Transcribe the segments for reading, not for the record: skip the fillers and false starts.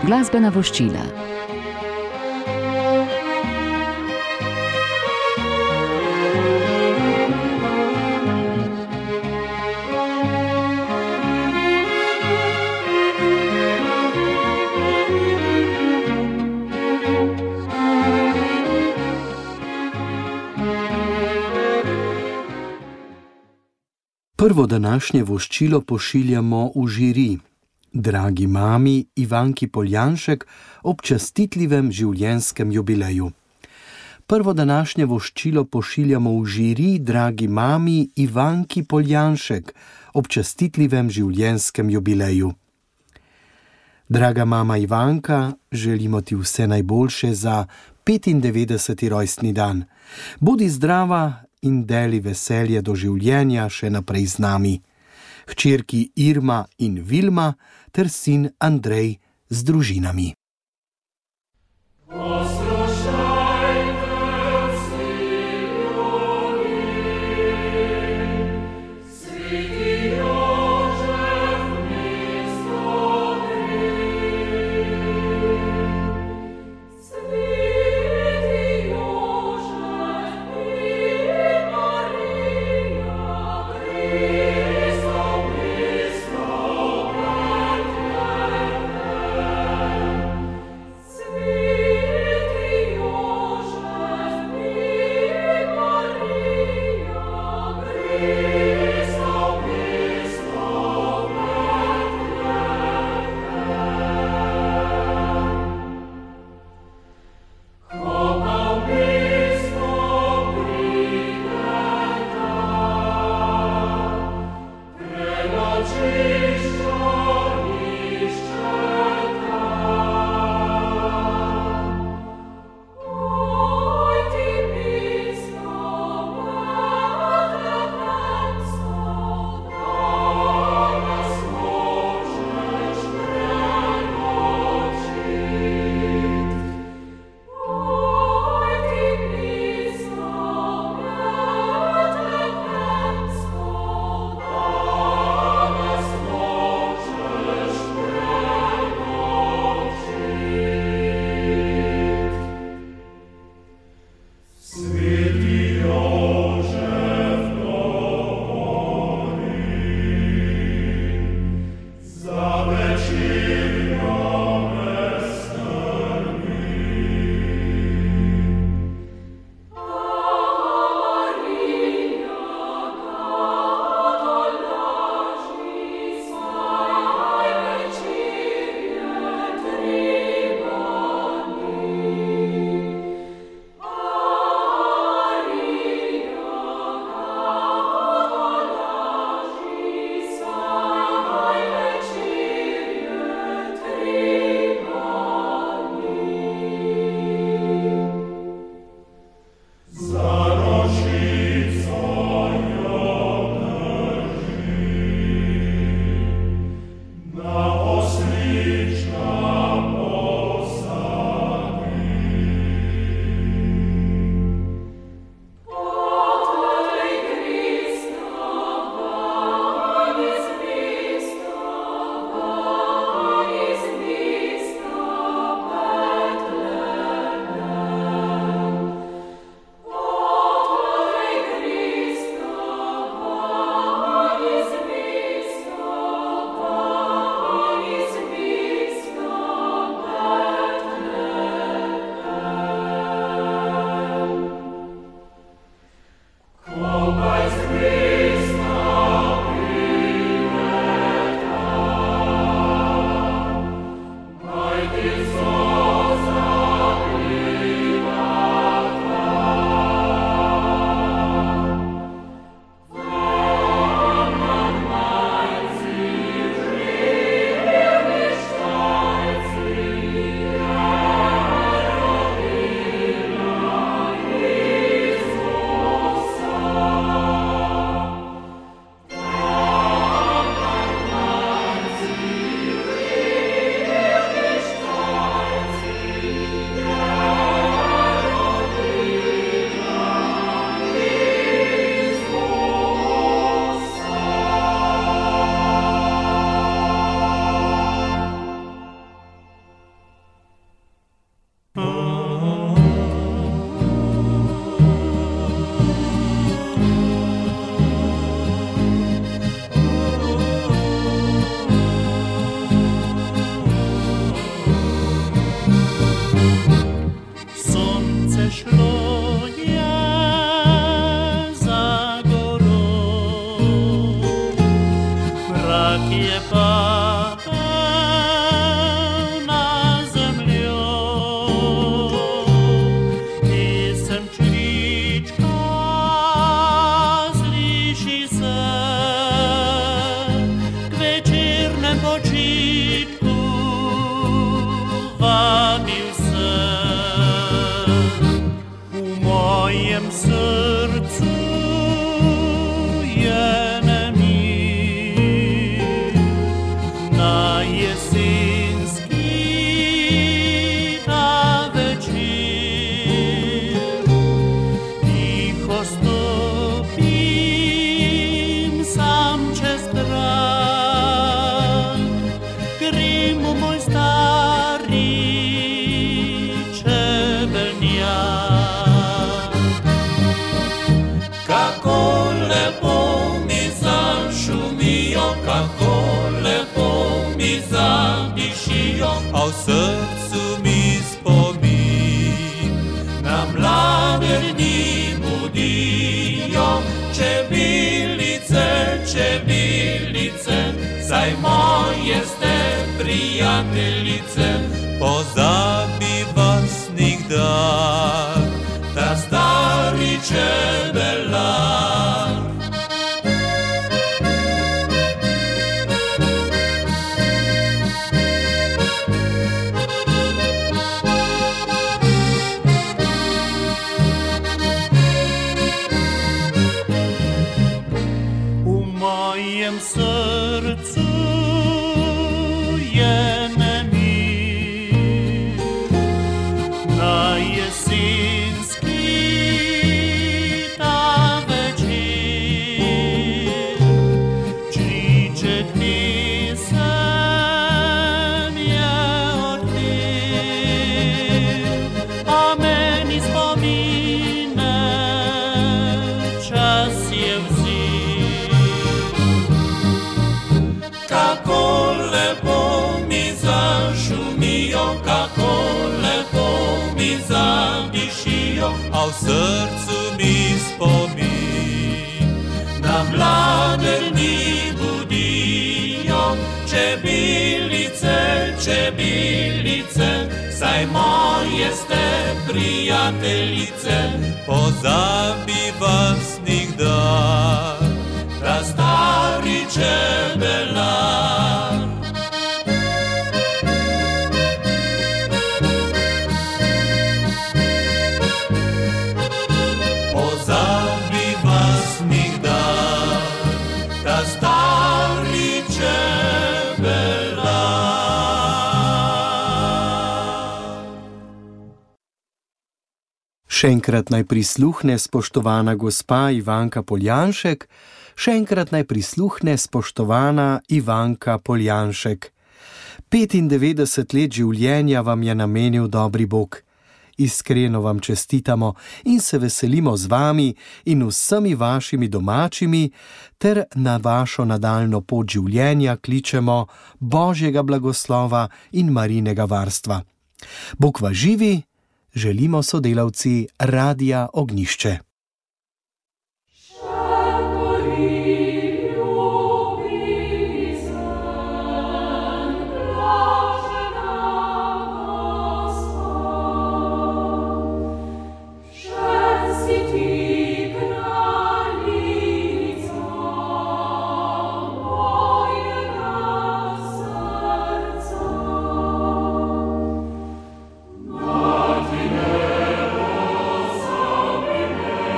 Glasbena voščila. Prvo današnje voščilo pošiljamo v žiri, dragi mami Ivanki Poljanšek ob častitljivem življenjskem jubileju. Prvo današnje voščilo pošiljamo v žiri, dragi mami Ivanki Poljanšek ob častitljivem življenjskem jubileju. Draga mama Ivanka, želimo ti vse najboljše za 95. rojstni dan. Bodi zdrava in deli veselje do življenja še naprej z nami. Hčerki Irma in Vilma ter sin Andrej z družinami. je pełna zemljo. Pisem črička sliši se k večernem počitku, vabil se v mojem srcu. A v srcu mi spomin na mlade dni budijo. Čebilice, saj moje ste prijateljice. Pozabi vas nikdar, ta stari čebelar. Srcu je nemir na jesenski ta večer. Čriček pesem je odpel, a meni spomine čas je vzel. Kako lepo mi zašumijo, kako lepo mi zadišijo, a v srcu mi spomin na mlade dni budijo. Čebilice, saj moje ste prijateljice. Pozabi vas nikdar, ta stari čebelar. Pozabi vas nikdar, ta stari čebelar. Še enkrat naj prisluhne spoštovana gospa Ivanka Poljanšek, še enkrat naj prisluhne spoštovana Ivanka Poljanšek. 95 let življenja vam je namenil dobri Bog. Iskreno vam čestitamo in se veselimo z vami in vsemi vašimi domačimi, ter na vašo nadaljno pot življenja kličemo Božjega blagoslova in Marijinega varstva. Bog vas živi, želimo sodelavci Radia Ognjišče. Martine,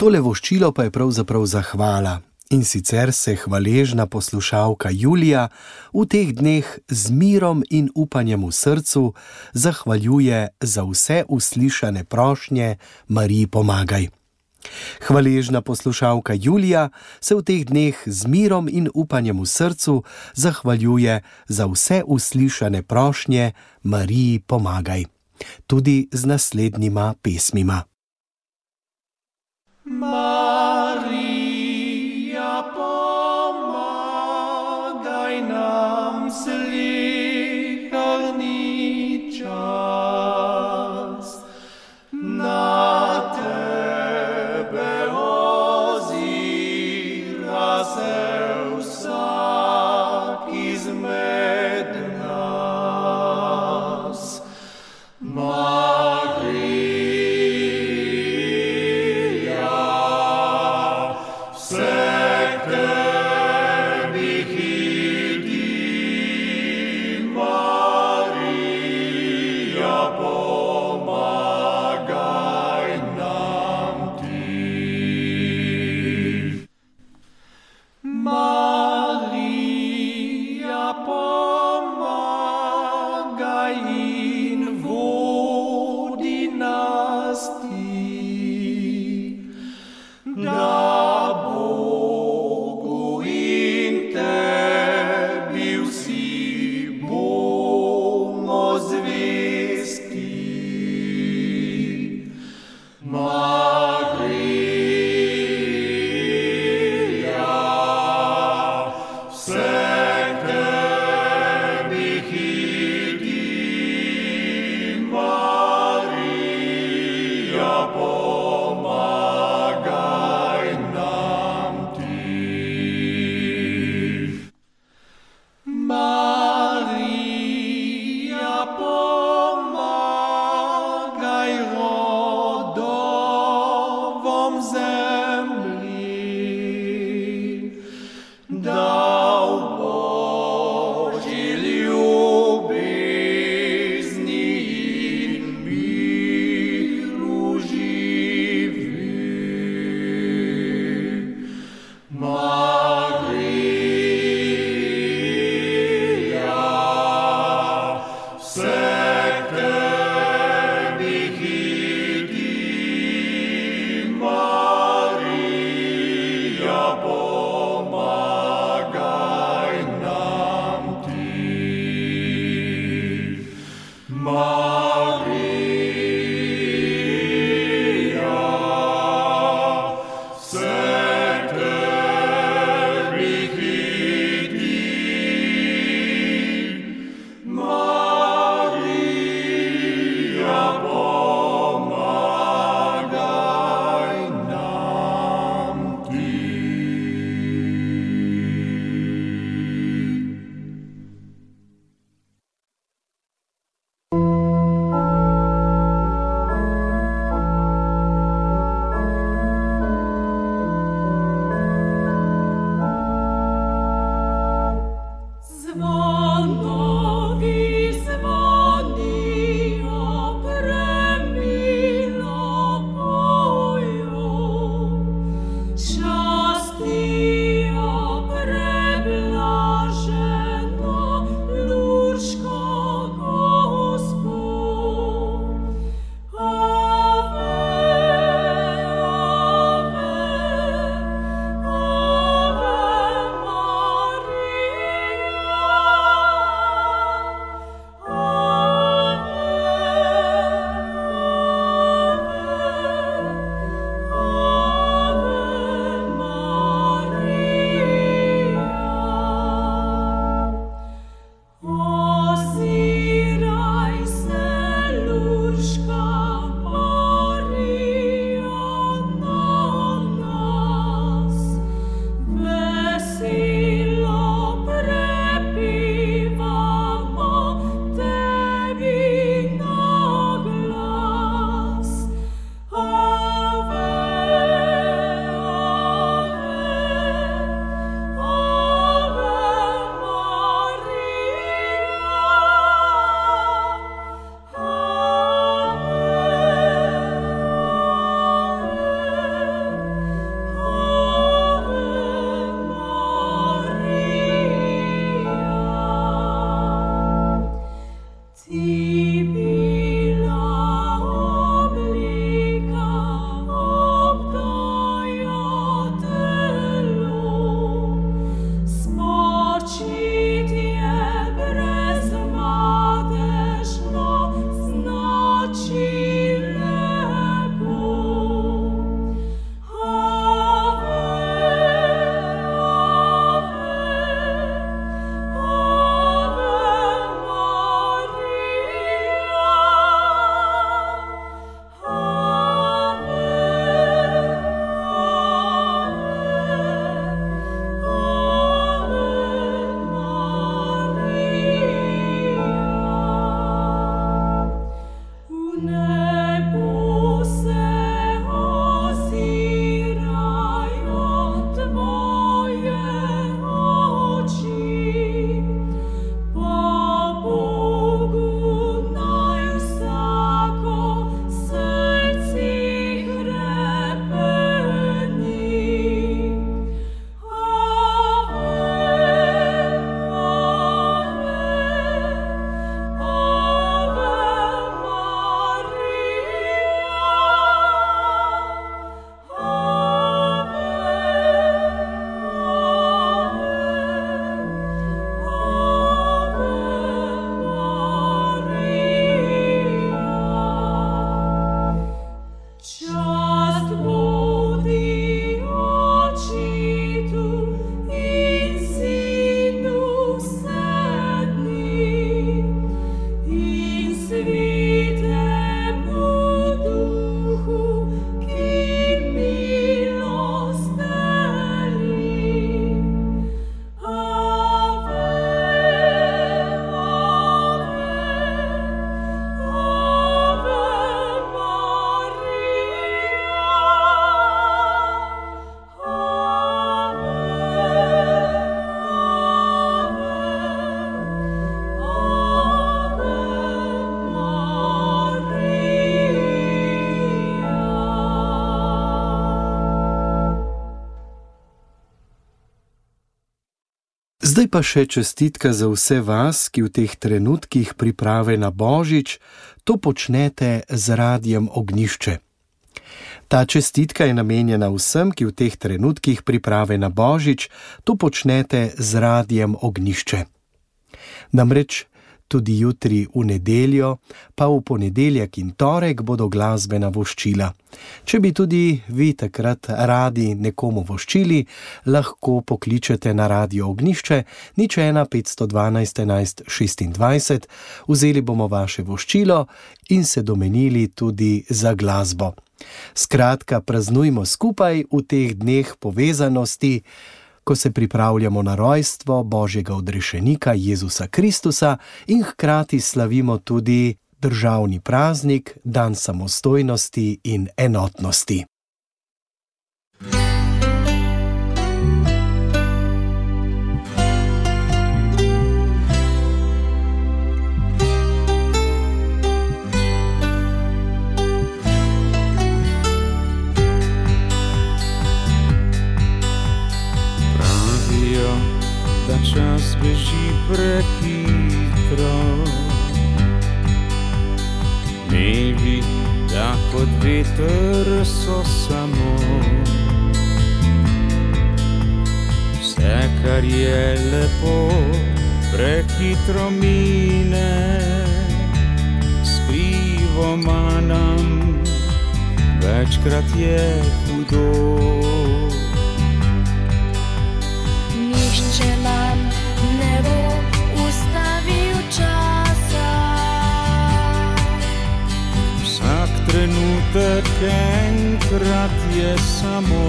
Tole voščilo pa je pravzaprav zahvala. In sicer se hvaležna poslušalka Julija v teh dneh z mirom in upanjem v srcu zahvaljuje za vse uslišane prošnje Mariji pomagaj. Hvaležna poslušalka Julija se v teh dneh z mirom in upanjem v srcu zahvaljuje za vse uslišane prošnje Mariji pomagaj. Tudi z naslednjima pesmima. Marija, pomagaj nam sleherni čas. Na tebe ozira se vsak izmed nas. Zdaj pa še čestitka za vse vas, ki v teh trenutkih priprave na Božič to počnete z Radiem Ognjišče. Ta čestitka je namenjena vsem, ki v teh trenutkih priprave na Božič to počnete z Radiem Ognjišče. Namreč tudi jutri v nedeljo, pa v ponedeljek in torek bodo glasbena voščila. Če bi tudi vi takrat radi nekomu voščili, lahko pokličete na Radio Ognjišče 01 512 11 26, vzeli bomo vaše voščilo in se domenili tudi za glasbo. Skratka, praznujmo skupaj v teh dneh povezanosti, ko se pripravljamo na rojstvo Božjega odrešenika Jezusa Kristusa in hkrati slavimo tudi državni praznik, dan samostojnosti in enotnosti. Da čas beži prehitro, dnevi, da kot veter so samo. Vse, kar je lepo, prehitro mine, skrivoma nam večkrat je hudo. Nihče nam ne bo ustavil časa. Vsak trenutek enkrat je samo.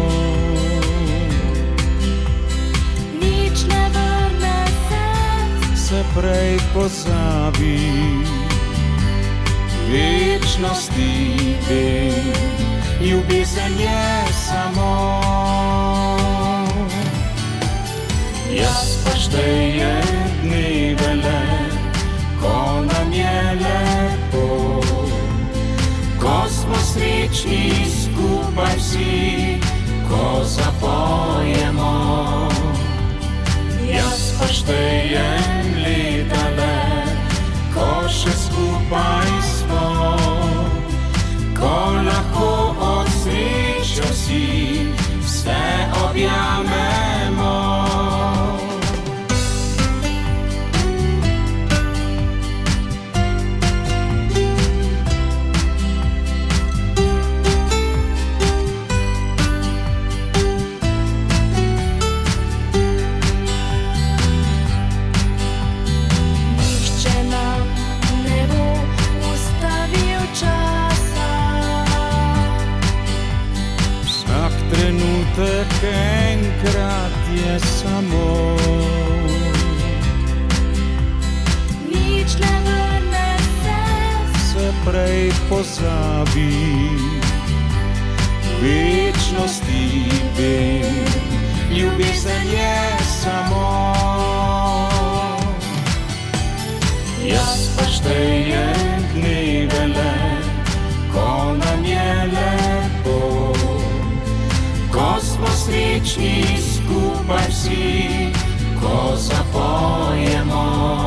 Nič ne vrne se prej pozabi. Večnosti vem, ljubezen je samo. Jaz pa štejem dneve le, ko nam je lepo, ko smo srečni skupaj vsi, ko zapojemo. Jaz pa štejem leta le, ko še skupaj smo, ko lahko od sreče vsi vse objamemo. Enkrat je samo. Nič ne vrne se prej pozabi. Večnosti vem, ljubezen je samo. Jaz pa štejem dneve le, ko nam je lepo, ko smo srečni skupaj vsi, ko zapojemo.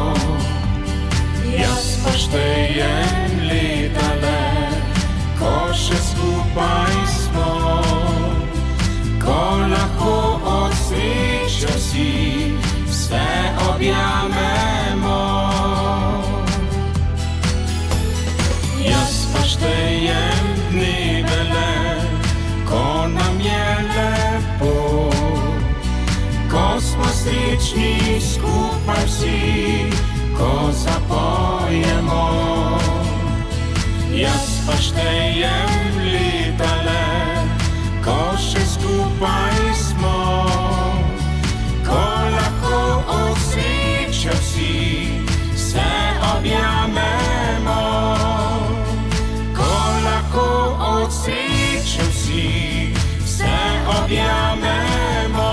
Jaz pa štejem leta le, ko še skupaj smo, ko lahko od sreče vsi vse objamemo. Jaz pa štejem dneve le, ko nam je lepo, ko smo srečni skupaj vsi, ko zapojemo. Jaz pa štejem leta le, ko še skupaj smo, ko lahko od sreče vsi vse objamemo. Ko lahko od sreče vsi vse objamemo.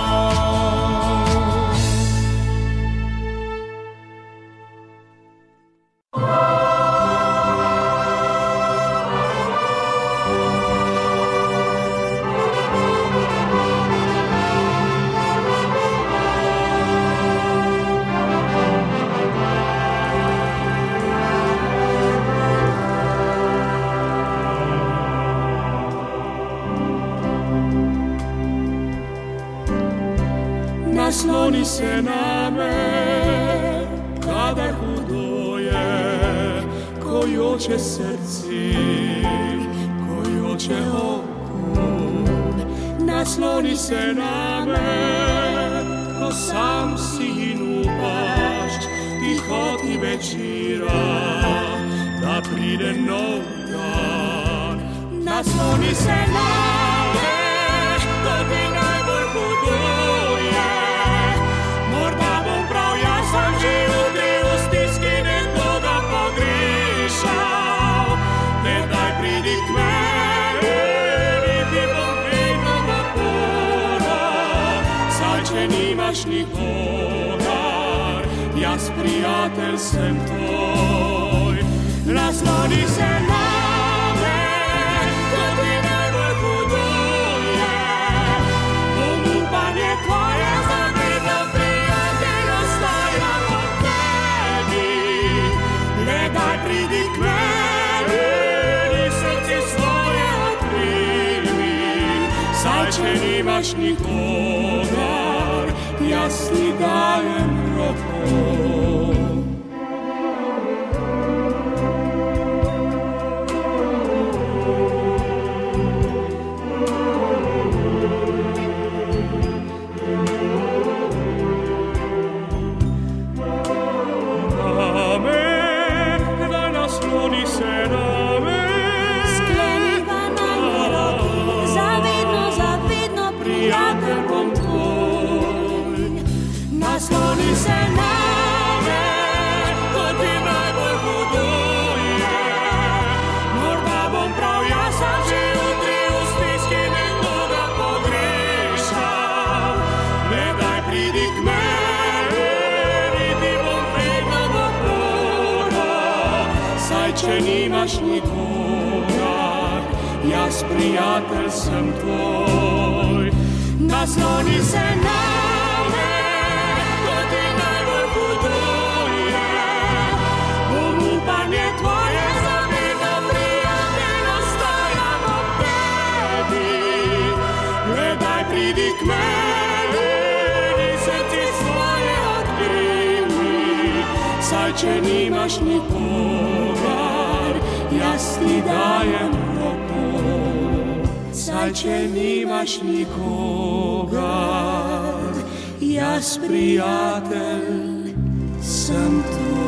nasloni se name, kada hudo je, ko joče srce, ko joče oko. Nasloni se name, ko sam si in upaš, tihoti večera, da pride nov dan. Nasloni se name, ko ti najbolj hudo je, morda bom prav jaz sam že jutri v stiski nekoga pogrešal. Ne daj pridi k meni, ti bom vedno v oporo, saj če nimaš nikogar, jaz prijatelj sem tvoj. Nasloni se name, ko ti najbolj hudo je, bom upanje tvoje zavedno, prijatelj, ostajam ob tebi. Ne daj pridi k meni, srce svoje odprimi, saj če nimaš nikogar, jaz ti dajem roko. Nasloni se name, ko ti najbolj hudo je, morda bom prav jaz sam že jutri v stiski nekoga pogrešal. Ne daj pridi k meni, ti bom vedno v oporo, saj če nimaš nikogar, jaz prijatelj sem tvoj. Nasloni se name, ko ti najbolj hudo je, bom upanje tvoje zavedno, prijatelj, ostajam ob tebi. Ne daj pridi k meni, srce svoje odprimi, saj če nimaš nikogar, jaz ti dajem roko. Saj če nimaš nikogar, jaz prijatelj sem tvoj.